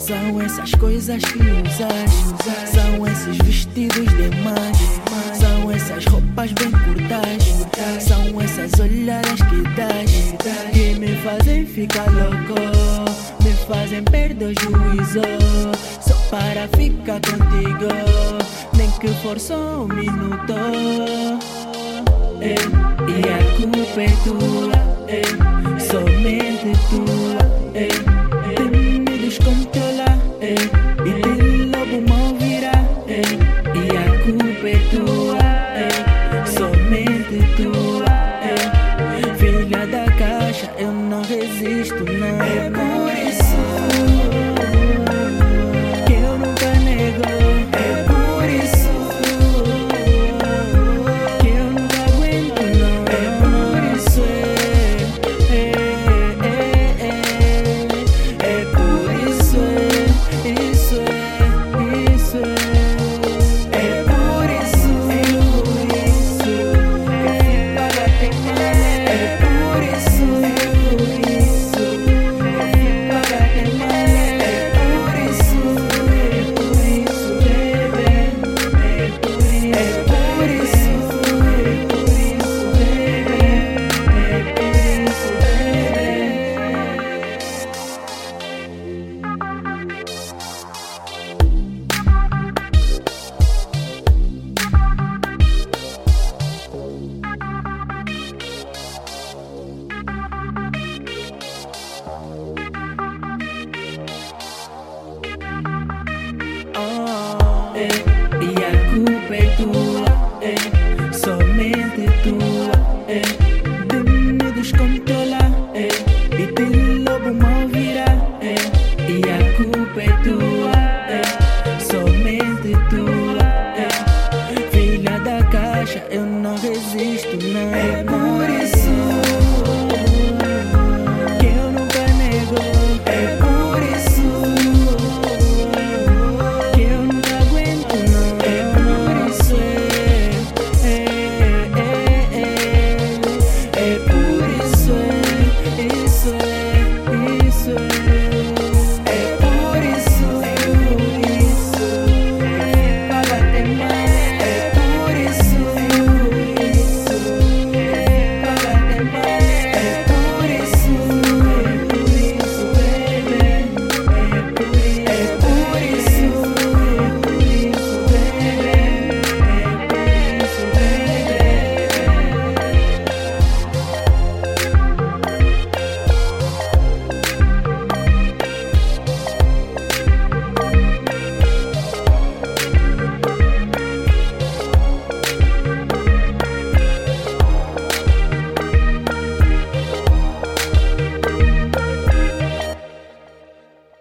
São essas coisas que usas, são esses vestidos demais, são essas roupas bem curtas, são essas olhadas que das, que me fazem ficar louco, me fazem perder o juízo, só para ficar contigo, nem que for só um minuto. E a culpa é tua, somente tua. Me descontrola e de logo mal virar. E a culpa é tua, somente tua. Filha da caixa, eu não resisto, não. É por isso que eu nunca nego. É por isso que eu nunca aguento, não. É por isso, é por isso, isso é por isso que a fica bate mal. É por isso que a fica bate mal. É por isso, bebê. É por isso, bebê. É por isso, e a culpa é tua.